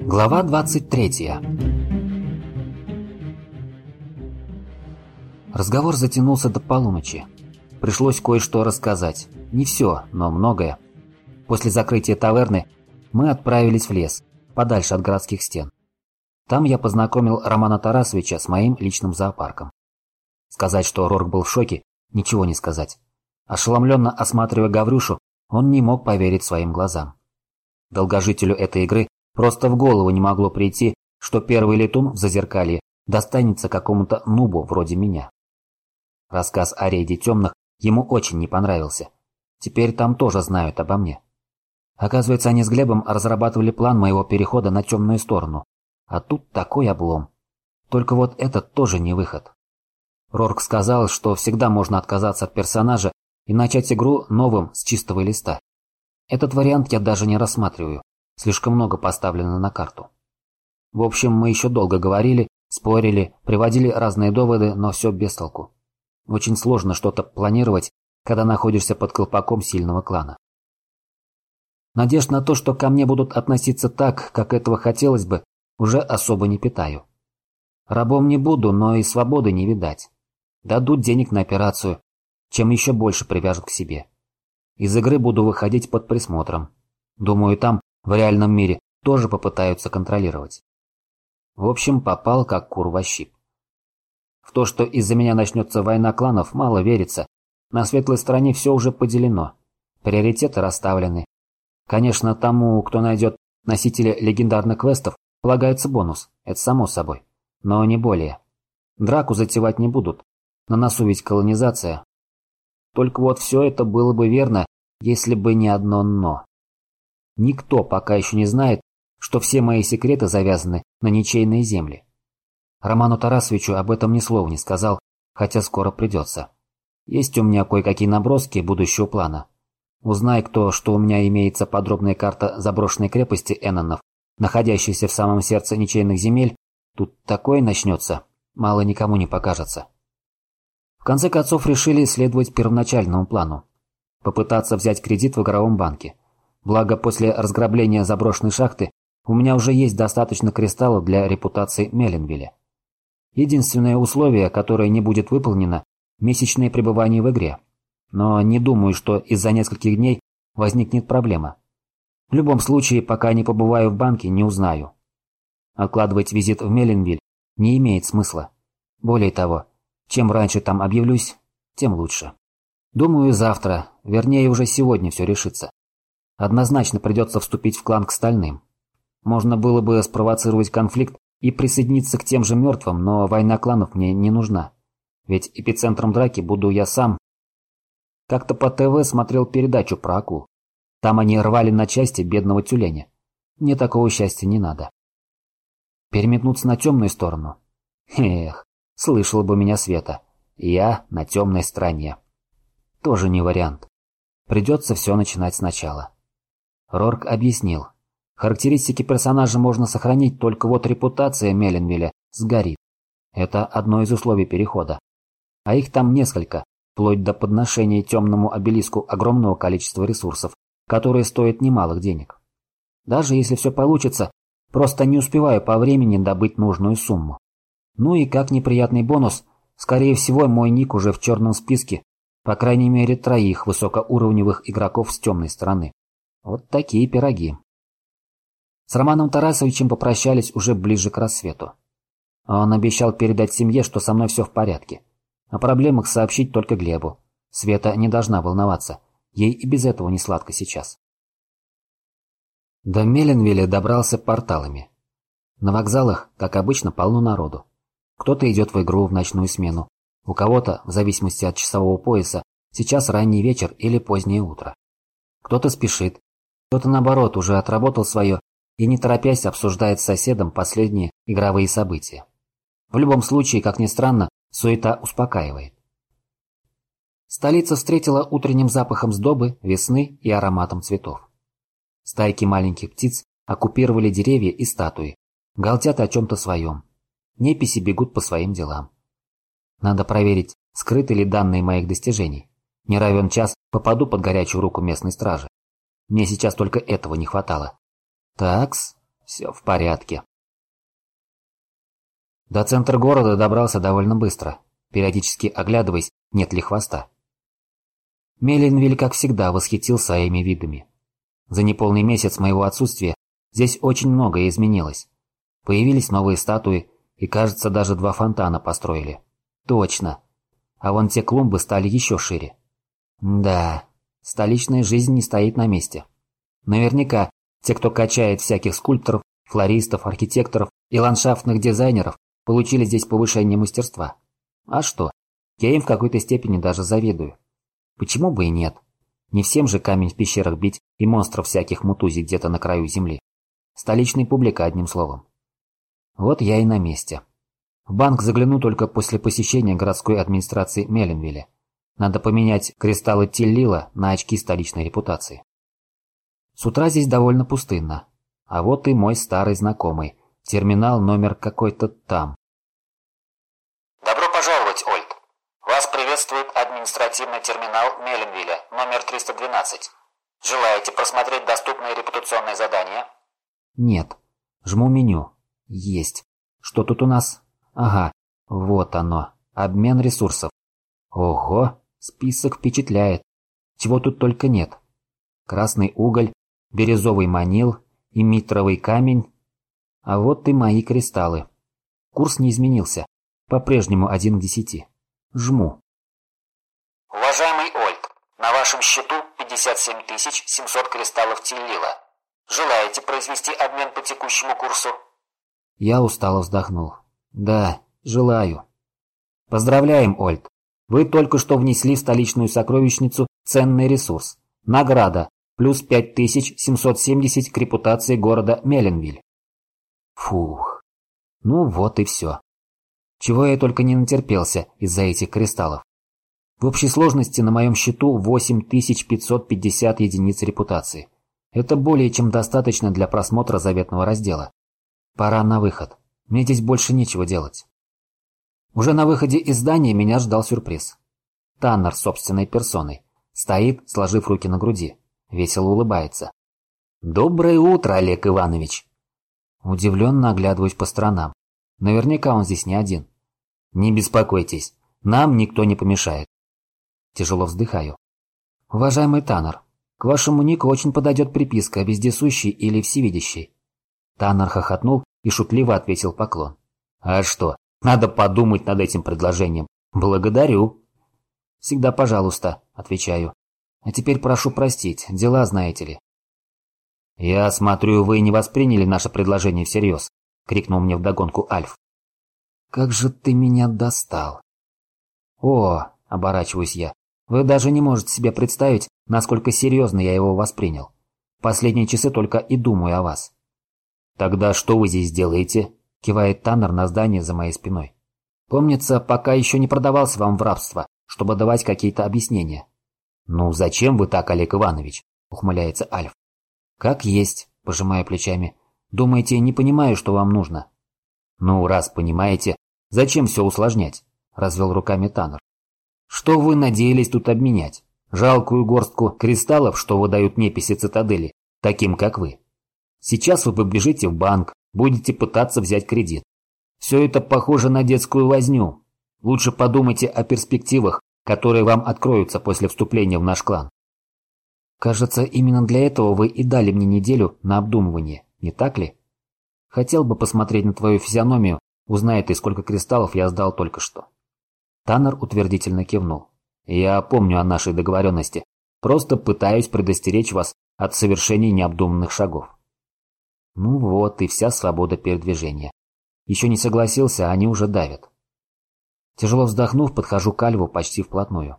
Глава 23. Разговор затянулся до полуночи. Пришлось кое-что рассказать. Не все, но многое. После закрытия таверны мы отправились в лес, подальше от городских стен. Там я познакомил Романа Тарасовича с моим личным зоопарком. Сказать, что Рорк был в шоке, ничего не сказать. Ошеломленно осматривая Гаврюшу, он не мог поверить своим глазам. Долгожителю этой игры просто в голову не могло прийти, что первый летун в Зазеркалье достанется какому-то нубу вроде меня. Рассказ о рейде темных ему очень не понравился. Теперь там тоже знают обо мне. Оказывается, они с Глебом разрабатывали план моего перехода на темную сторону. А тут такой облом. Только вот этот тоже не выход. Рорк сказал, что всегда можно отказаться от персонажа и начать игру новым с чистого листа. Этот вариант я даже не рассматриваю. Слишком много поставлено на карту. В общем, мы еще долго говорили, спорили, приводили разные доводы, но все без толку. Очень сложно что-то планировать, когда находишься под колпаком сильного клана. Надежд на то, что ко мне будут относиться так, как этого хотелось бы, уже особо не питаю. Рабом не буду, но и свободы не видать. Дадут денег на операцию, чем еще больше привяжут к себе. Из игры буду выходить под присмотром. Думаю, там, в реальном мире, тоже попытаются контролировать. В общем, попал как кур во щип. В то, что из-за меня начнется война кланов, мало верится. На светлой стороне все уже поделено. Приоритеты расставлены. Конечно, тому, кто найдет носителя легендарных квестов, полагается бонус, это само собой. Но не более. Драку затевать не будут. На носу ведь колонизация. Только вот все это было бы верно, если бы не одно «но». Никто пока еще не знает, что все мои секреты завязаны на ничейные земли. Роману Тарасовичу об этом ни слова не сказал, хотя скоро придется. Есть у меня кое-какие наброски будущего плана. Узнай кто, что у меня имеется подробная карта заброшенной крепости Эннонов, находящейся в самом сердце ничейных земель, тут такое начнется, мало никому не покажется. В конце концов решили следовать первоначальному плану. Попытаться взять кредит в игровом банке. Благо, после разграбления заброшенной шахты у меня уже есть достаточно кристаллов для репутации Мелленвилля. Единственное условие, которое не будет выполнено – месячное пребывание в игре. Но не думаю, что из-за нескольких дней возникнет проблема. В любом случае, пока не побываю в банке, не узнаю. Откладывать визит в Мелленвиль не имеет смысла. Более того, чем раньше там объявлюсь, тем лучше. Думаю, завтра, вернее уже сегодня все решится. Однозначно придется вступить в клан к Стальным. Можно было бы спровоцировать конфликт и присоединиться к тем же мертвым, но война кланов мне не нужна. Ведь эпицентром драки буду я сам. Как-то по ТВ смотрел передачу про акул. Там они рвали на части бедного тюленя. Мне такого счастья не надо. Переметнуться на темную сторону? Эх, слышала бы меня Света. Я на темной стороне. Тоже не вариант. Придется все начинать сначала. Рорк объяснил. Характеристики персонажа можно сохранить, только вот репутация Мелленвилля сгорит. Это одно из условий перехода. А их там несколько, вплоть до подношения темному обелиску огромного количества ресурсов, которые стоят немалых денег. Даже если все получится, просто не успеваю по времени добыть нужную сумму. Ну и как неприятный бонус, скорее всего, мой ник уже в черном списке, по крайней мере 3 высокоуровневых игроков с темной стороны. Вот такие пироги. С Романом Тарасовичем попрощались уже ближе к рассвету. Он обещал передать семье, что со мной все в порядке. О проблемах сообщить только Глебу. Света не должна волноваться. Ей и без этого не сладко сейчас. До Мелленвилля добрался порталами. На вокзалах, как обычно, полно народу. Кто-то идет в игру в ночную смену. У кого-то, в зависимости от часового пояса, сейчас ранний вечер или позднее утро. Кто-то спешит. Кто-то, наоборот, уже отработал свое и, не торопясь, обсуждает с соседом последние игровые события. В любом случае, как ни странно, суета успокаивает. Столица встретила утренним запахом сдобы, весны и ароматом цветов. Стайки маленьких птиц оккупировали деревья и статуи, галдят о чем-то своем. Неписи бегут по своим делам. Надо проверить, скрыты ли данные моих достижений. Не равен час попаду под горячую руку местной стражи. Мне сейчас только этого не хватало. Такс, Все в порядке. До центра города добрался довольно быстро, периодически оглядываясь, нет ли хвоста. Меленвиль, как всегда, восхитил своими видами. За неполный месяц моего отсутствия здесь очень многое изменилось. Появились новые статуи, и, кажется, даже 2 фонтана построили. Точно. А вон те клумбы стали еще шире. Да, столичная жизнь не стоит на месте. Наверняка те, кто качает всяких скульпторов, флористов, архитекторов и ландшафтных дизайнеров, получили здесь повышение мастерства. А что? Я им в какой-то степени даже завидую. Почему бы и нет? Не всем же камень в пещерах бить и монстров всяких мутузить где-то на краю земли. Столичная публика, одним словом. Вот я и на месте. В банк загляну только после посещения городской администрации Меленвилля. Надо поменять кристаллы Теллила на очки столичной репутации. С утра здесь довольно пустынно. А вот и мой старый знакомый. Терминал номер какой-то там. Добро пожаловать, Ольд. Вас приветствует административный терминал Меленвилля, номер 312. Желаете просмотреть доступные репутационные задания? Нет. Жму меню. Есть. Что тут у нас? Ага, вот оно. Обмен ресурсов. Ого, список впечатляет. Чего тут только нет. Красный уголь, бирюзовый манил и митровый камень. А вот и мои кристаллы. Курс не изменился. По-прежнему 1 к 10. Жму. Уважаемый Ольд, на вашем счету 57 700 кристаллов Теллила. Желаете произвести обмен по текущему курсу? Я устало вздохнул. Да, желаю. Поздравляем, Ольд. Вы только что внесли в столичную сокровищницу ценный ресурс. Награда. Плюс 5770 к репутации города Меленвиль. Фух. Ну вот и все. Чего я только не натерпелся из-за этих кристаллов. В общей сложности на моем счету 8550 единиц репутации. Это более чем достаточно для просмотра заветного раздела. Пора на выход. Мне здесь больше нечего делать. Уже на выходе из здания меня ждал сюрприз. Таннер собственной персоной. Стоит, сложив руки на груди. Весело улыбается. «Доброе утро, Олег Иванович!» Удивленно оглядываюсь по сторонам. Наверняка он здесь не один. «Не беспокойтесь, нам никто не помешает». Тяжело вздыхаю. «Уважаемый Таннер, к вашему нику очень подойдет приписка «Вездесущий» или «Всевидящий». Таннер хохотнул и шутливо ответил поклон. «А что, надо подумать над этим предложением. Благодарю». «Всегда пожалуйста», — отвечаю. «А теперь прошу простить, дела знаете ли». «Я смотрю, вы не восприняли наше предложение всерьез», — крикнул мне вдогонку Альф. «Как же ты меня достал!» «О!» — оборачиваюсь я. «Вы даже не можете себе представить, насколько серьезно я его воспринял. Последние часы только и думаю о вас». «Тогда что вы здесь делаете?» — кивает Таннер на здание за моей спиной. «Помнится, пока еще не продавался вам в рабство, чтобы давать какие-то объяснения». «Ну зачем вы так, Олег Иванович?» — ухмыляется Альф. «Как есть», — пожимаю плечами. «Думаете, не понимаю, что вам нужно?» «Ну, раз понимаете, зачем все усложнять?» — развел руками Таннер. «Что вы надеялись тут обменять? Жалкую горстку кристаллов, что выдают неписи цитадели, таким как вы. Сейчас вы побежите в банк, будете пытаться взять кредит. Все это похоже на детскую возню. Лучше подумайте о перспективах, которые вам откроются после вступления в наш клан». «Кажется, именно для этого вы и дали мне неделю на обдумывание, не так ли? Хотел бы посмотреть на твою физиономию, узнай ты, сколько кристаллов я сдал только что». Таннер утвердительно кивнул. «Я помню о нашей договоренности. Просто пытаюсь предостеречь вас от совершения необдуманных шагов». Ну вот и вся свобода передвижения. Еще не согласился, а они уже давят. Тяжело вздохнув, подхожу к Альву почти вплотную.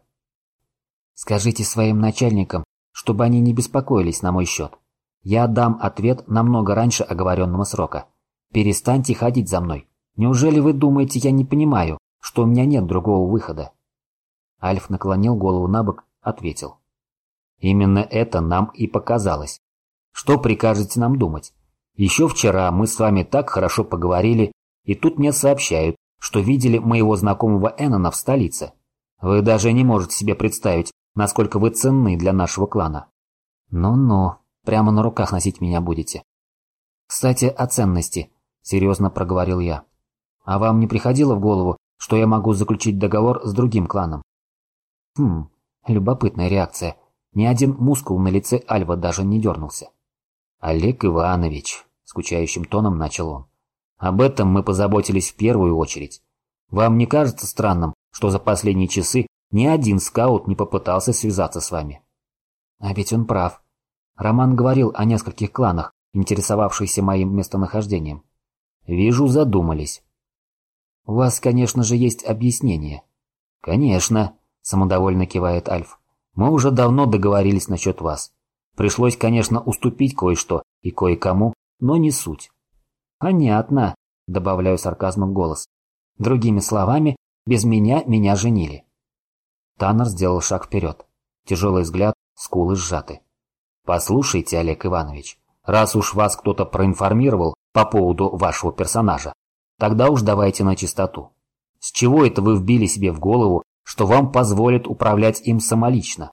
«Скажите своим начальникам, чтобы они не беспокоились на мой счет. Я дам ответ намного раньше оговоренного срока. Перестаньте ходить за мной. Неужели вы думаете, я не понимаю, что у меня нет другого выхода?» Альф наклонил голову набок, ответил. «Именно это нам и показалось. Что прикажете нам думать? Еще вчера мы с вами так хорошо поговорили, и тут мне сообщают, что видели моего знакомого Эннона в столице. Вы даже не можете себе представить, насколько вы ценны для нашего клана. Ну-ну, прямо на руках носить меня будете». Кстати, о ценности, серьезно проговорил я. А вам не приходило в голову, что я могу заключить договор с другим кланом? Любопытная реакция. Ни один мускул на лице Альва даже не дернулся. Олег Иванович, скучающим тоном начал он. Об этом мы позаботились в первую очередь. Вам не кажется странным, что за последние часы ни один скаут не попытался связаться с вами? А ведь он прав. Роман говорил о нескольких кланах, интересовавшихся моим местонахождением. Вижу, задумались. У вас, конечно же, есть объяснение. Конечно, самодовольно кивает Альф. Мы уже давно договорились насчет вас. Пришлось, конечно, уступить кое-что и кое-кому, но не суть. Понятно, добавляю сарказмом в голос. Другими словами, без меня женили. Таннер сделал шаг вперед. Тяжелый взгляд, скулы сжаты. Послушайте, Олег Иванович, раз уж вас кто-то проинформировал по поводу вашего персонажа, тогда уж давайте на чистоту. С чего это вы вбили себе в голову, что вам позволят управлять им самолично?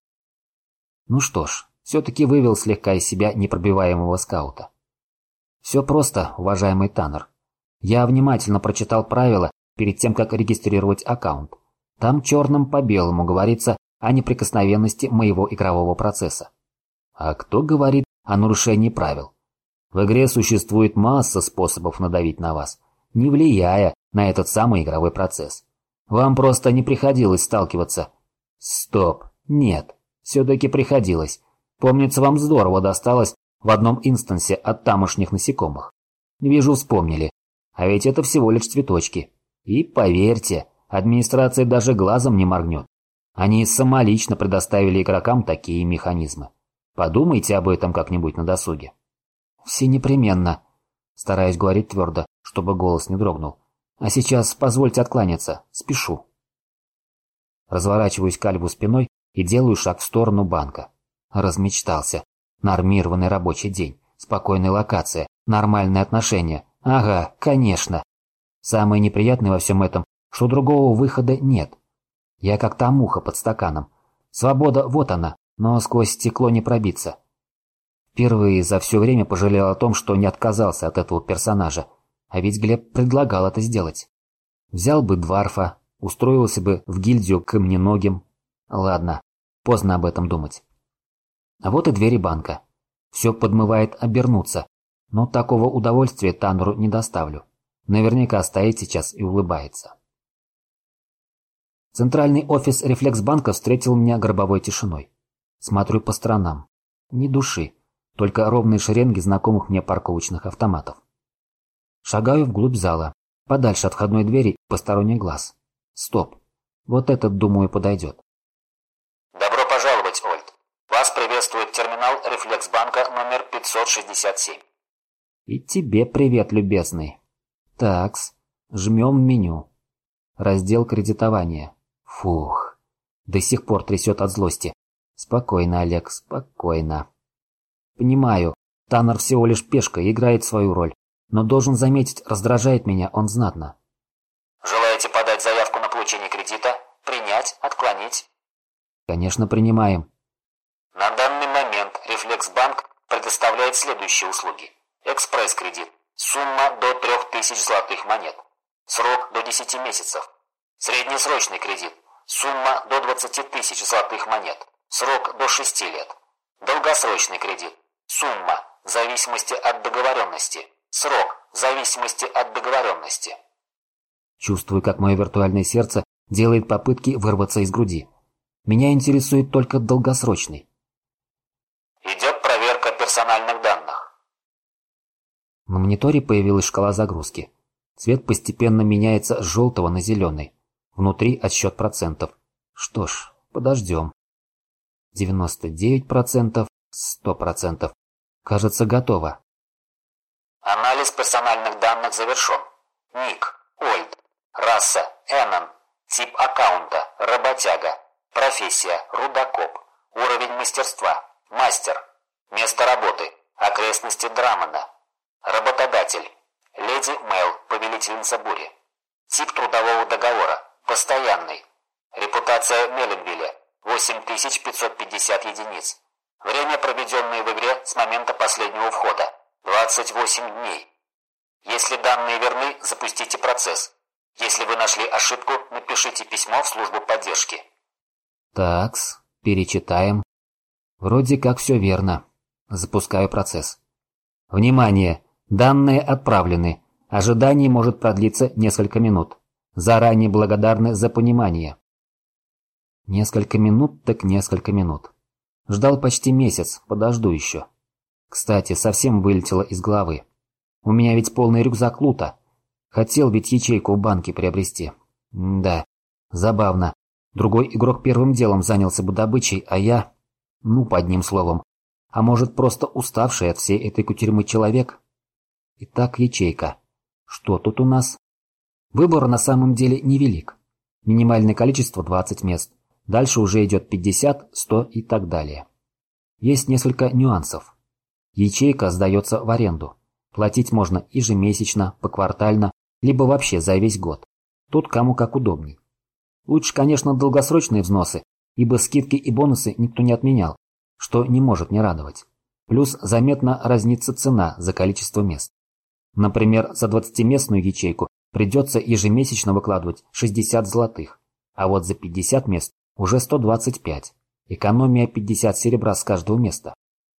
Ну что ж, все-таки вывел слегка из себя непробиваемого скаута. Все просто, уважаемый Таннер. Я внимательно прочитал правила перед тем, как регистрировать аккаунт. Там черным по белому говорится о неприкосновенности моего игрового процесса. А кто говорит о нарушении правил? В игре существует масса способов надавить на вас, не влияя на этот самый игровой процесс. Вам просто не приходилось сталкиваться. Стоп, нет, все-таки приходилось. Помнится, вам здорово досталось в одном инстансе от тамошних насекомых. Вижу, вспомнили. А ведь это всего лишь цветочки. И поверьте, администрация даже глазом не моргнет. Они самолично предоставили игрокам такие механизмы. Подумайте об этом как-нибудь на досуге. Все непременно. Стараюсь говорить твердо, чтобы голос не дрогнул. А сейчас позвольте откланяться, спешу. Разворачиваюсь к Альву спиной и делаю шаг в сторону банка. Размечтался. Нормированный рабочий день, спокойная локация, нормальные отношения. Ага, конечно. Самое неприятное во всем этом, что другого выхода нет. Я как та муха под стаканом. Свобода вот она, но сквозь стекло не пробиться. Впервые за все время пожалел о том, что не отказался от этого персонажа. А ведь Глеб предлагал это сделать. Взял бы Дварфа, устроился бы в гильдию камненогим. Ладно, поздно об этом думать. А вот и двери банка. Все подмывает обернуться, но такого удовольствия Таннеру не доставлю. Наверняка стоит сейчас и улыбается. Центральный офис Рефлексбанка встретил меня гробовой тишиной. Смотрю по сторонам. Ни души, только ровные шеренги знакомых мне парковочных автоматов. Шагаю вглубь зала, подальше от входной двери и посторонних глаз. Стоп. Вот этот, думаю, подойдет. Добро пожаловать, Ольд. Вас приветствует терминал Рефлексбанка номер 567. И тебе привет, любезный. Такс, жмем меню. Раздел кредитования. Фух, до сих пор трясет от злости. Спокойно, Олег, спокойно. Понимаю, Таннер всего лишь пешка и играет свою роль, но должен заметить, раздражает меня он знатно. Желаете подать заявку на получение кредита? Принять? Отклонить? Конечно, принимаем. На данный момент Рефлексбанк предоставляет следующие услуги. Экспресс-кредит. Сумма до 3000 золотых монет. Срок до 10 месяцев. Среднесрочный кредит. Сумма до 20 тысяч золотых монет. Срок до 6 лет. Долгосрочный кредит. Сумма в зависимости от договоренности. Срок в зависимости от договоренности. Чувствую, как мое виртуальное сердце делает попытки вырваться из груди. Меня интересует только долгосрочный. Идет проверка персональных данных. На мониторе появилась шкала загрузки. Цвет постепенно меняется с желтого на зеленый. Внутри отсчет процентов. Что ж, подождем. 99%, 100%. Кажется, готово. Анализ персональных данных завершен. Ник, Ольд, раса, Эннон, тип аккаунта, работяга, профессия, рудокоп, уровень мастерства, мастер, место работы, окрестности Драмона, работодатель, леди Мэл, повелительница бури, тип трудового договора, постоянный, репутация Меленвилля, 8550 единиц, время, проведенное в игре с момента последнего входа, 28 дней. Если данные верны, запустите процесс. Если вы нашли ошибку, напишите письмо в службу поддержки. Такс, перечитаем. Вроде как все верно. Запускаю процесс. Внимание! Данные отправлены. Ожидание может продлиться несколько минут. Заранее благодарны за понимание. Несколько минут так несколько минут. Ждал почти месяц, подожду еще. Кстати, совсем вылетело из головы. У меня ведь полный рюкзак лута. Хотел ведь ячейку в банке приобрести. Да, забавно. Другой игрок первым делом занялся бы добычей, а я... Ну, по одним словом. А может, просто уставший от всей этой кутерьмы человек? Итак, ячейка. Что тут у нас? Выбор на самом деле невелик. Минимальное количество 20 мест. Дальше уже идет 50, 100 и так далее. Есть несколько нюансов. Ячейка сдается в аренду. Платить можно ежемесячно, поквартально, либо вообще за весь год. Тут кому как удобней. Лучше, конечно, долгосрочные взносы, ибо скидки и бонусы никто не отменял, что не может не радовать. Плюс заметно разнится цена за количество мест. Например, за 20-местную ячейку придется ежемесячно выкладывать 60 золотых, а вот за 50 мест уже 125. Экономия 50 серебра с каждого места.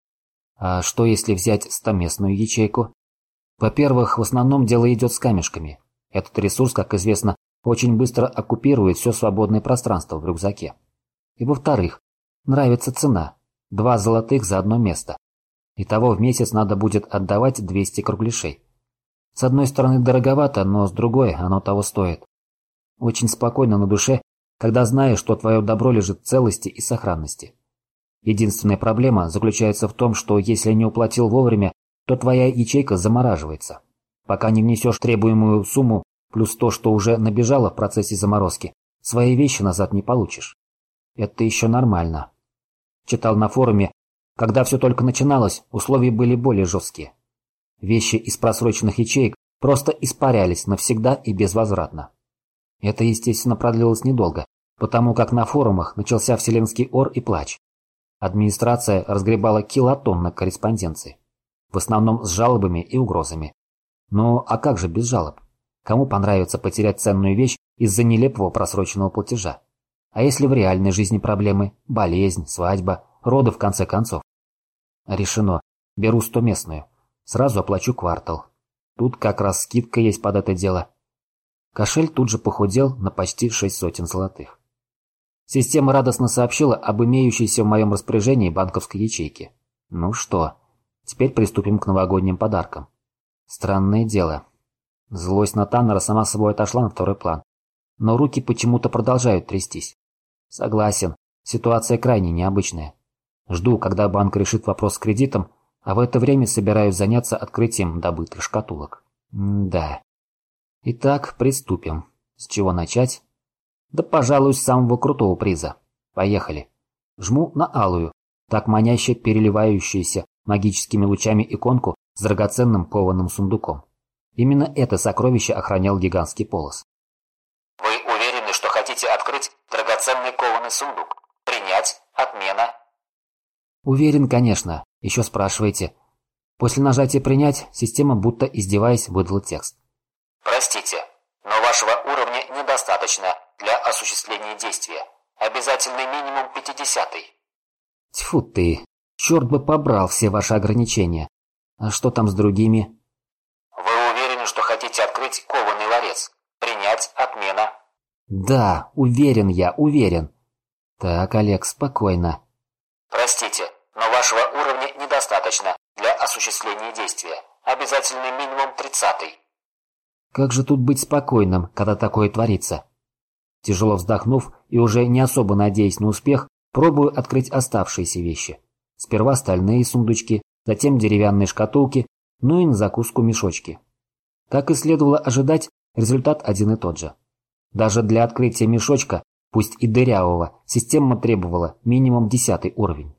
А что если взять 100-местную ячейку? Во-первых, в основном дело идет с камешками. Этот ресурс, как известно, очень быстро оккупирует все свободное пространство в рюкзаке. И во-вторых, нравится цена. 2 золотых за одно место. Итого в месяц надо будет отдавать 200 кругляшей. С одной стороны дороговато, но с другой оно того стоит. Очень спокойно на душе, когда знаешь, что твое добро лежит в целости и сохранности. Единственная проблема заключается в том, что если не уплатил вовремя, то твоя ячейка замораживается. Пока не внесешь требуемую сумму, плюс то, что уже набежало в процессе заморозки, свои вещи назад не получишь. Это еще нормально. Читал на форуме, когда все только начиналось, условия были более жесткие. Вещи из просроченных ячеек просто испарялись навсегда и безвозвратно. Это, естественно, продлилось недолго, потому как на форумах начался вселенский ор и плач. Администрация разгребала килотонны корреспонденции. В основном с жалобами и угрозами. Ну, а как же без жалоб? Кому понравится потерять ценную вещь из-за нелепого просроченного платежа? А если в реальной жизни проблемы? Болезнь, свадьба, роды в конце концов. Решено. Беру 100-местную. Сразу оплачу квартал. Тут как раз скидка есть под это дело. Кошель тут же похудел на почти 600 золотых. Система радостно сообщила об имеющейся в моем распоряжении банковской ячейке. Ну что, теперь приступим к новогодним подаркам. Странное дело. Злость на Таннера сама собой отошла на второй план. Но руки почему-то продолжают трястись. Согласен, ситуация крайне необычная. Жду, когда банк решит вопрос с кредитом, а в это время собираюсь заняться открытием добытых шкатулок. Да. Итак, приступим. С чего начать? Да, пожалуй, с самого крутого приза. Поехали. Жму на алую, так маняще переливающуюся магическими лучами иконку с драгоценным кованым сундуком. Именно это сокровище охранял гигантский полос. Вы уверены, что хотите открыть драгоценный кованый сундук? Принять? Отмена? Уверен, конечно. Еще спрашиваете. После нажатия «Принять» система, будто издеваясь, выдала текст. Простите, но вашего уровня недостаточно для осуществления действия. Обязательный минимум 50-й. Тьфу ты, черт бы побрал все ваши ограничения. А что там с другими? Вы уверены, что хотите открыть кованый ларец? Принять? Отмена? Да, уверен я, уверен. Так, Олег, спокойно. Простите, но вашего уровня недостаточно для осуществления действия. Обязательный минимум 30-й. Как же тут быть спокойным, когда такое творится? Тяжело вздохнув и уже не особо надеясь на успех, пробую открыть оставшиеся вещи. Сперва стальные сундучки, затем деревянные шкатулки, ну и на закуску мешочки. Как и следовало ожидать, результат один и тот же. Даже для открытия мешочка, пусть и дырявого, система требовала минимум 10-й уровень.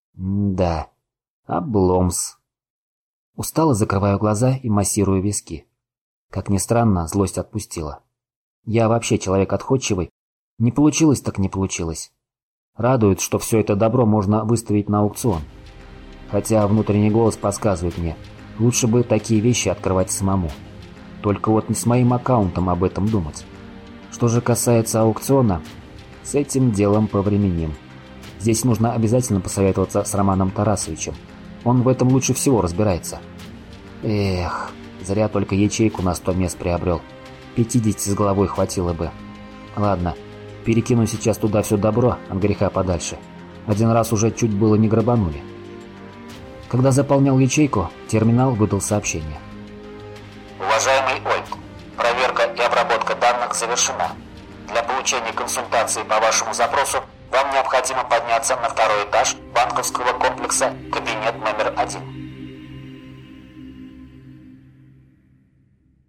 Да, обломс. Устало закрываю глаза и массирую виски. Как ни странно, злость отпустила. Я вообще человек отходчивый. Не получилось так не получилось. Радует, что все это добро можно выставить на аукцион. Хотя внутренний голос подсказывает мне, Лучше бы такие вещи открывать самому. Только вот не с моим аккаунтом об этом думать. Что же касается аукциона, с этим делом повременим. Здесь нужно обязательно посоветоваться с Романом Тарасовичем. Он в этом лучше всего разбирается. Эх, зря только ячейку на 100 мест приобрел. 50 с головой хватило бы. Ладно, перекину сейчас туда все добро, от греха подальше. Один раз уже чуть было не грабанули. Когда заполнял ячейку, терминал выдал сообщение. Уважаемый Ольг, проверка и обработка данных завершена. Для получения консультации по вашему запросу вам необходимо подняться на второй этаж банковского комплекса, кабинет номер 1.